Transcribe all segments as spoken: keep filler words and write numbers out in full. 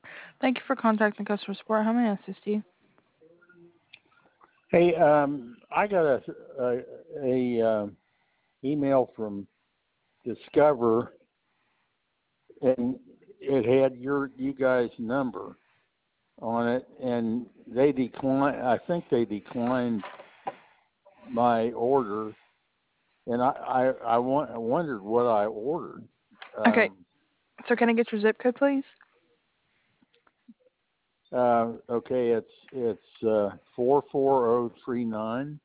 Thank you for contacting customer support. How may I assist you? Hey, um, I got a a, a um, email from Discover, and it had your you guys' number on it, and they declined. I think they declined my order, and I I, I, want, I wondered what I ordered. Okay, Um, so can I get your zip code, please? uh, okay, it's it's uh, four four zero three nine.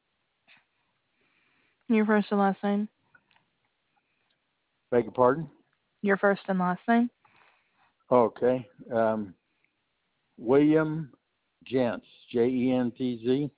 Your first and last name. Beg your pardon? Your first and last name. Okay. Um, William Gentz, J E N T Z.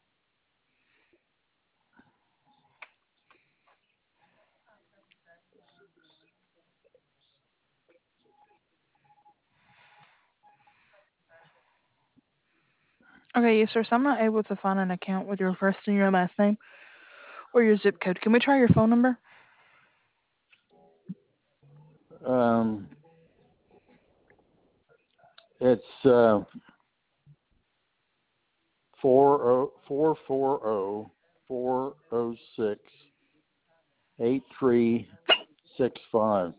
Okay, yes, sir. So I'm not able to find an account with your first and your last name or your zip code. Can we try your phone number? Um, it's uh, four oh four four oh four oh six eight three six five.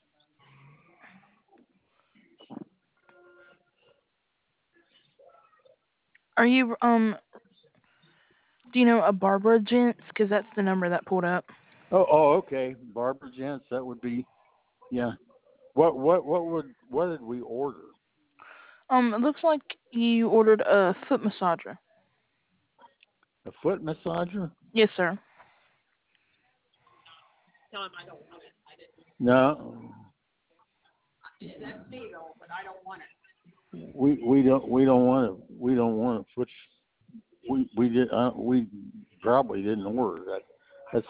Are you um? Do you know a Barbara Gents? Because that's the number that pulled up. Oh, oh, okay. Barbara Gentz. That would be yeah. What what what would what did we order? Um, it looks like you ordered a foot massager. A foot massager? Yes, sir. No. We we don't we don't want to we don't want to switch. We we did uh, we probably didn't order that. That's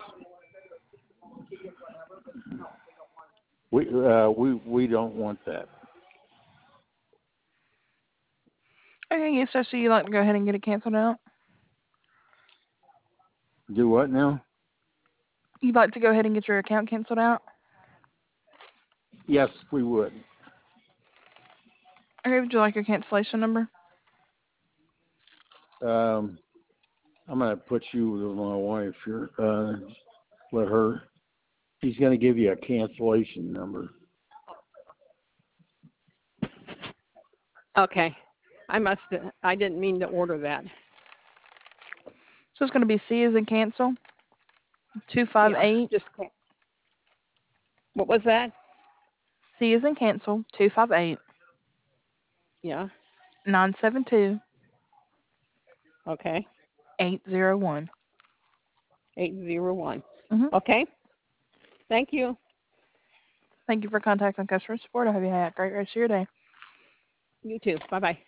we uh, we we don't want that. Okay, yes, sir. So you'd like to go ahead and get it canceled out? Do what now? You'd like to go ahead and get your account canceled out? Yes, we would. Okay, would you like your cancellation number? Um, I'm gonna put you with my wife here. Uh, let her. He's gonna give you a cancellation number. Okay. I must. I didn't mean to order that. So it's going to be C as in cancel, Yeah. two five eight. Just. What was that? C as in cancel, two five eight Yeah. nine seven two Okay. eight zero one. Eight zero one. Mm-hmm. Okay. Thank you. Thank you for contacting customer support. I hope you have a great rest of your day. You too. Bye bye.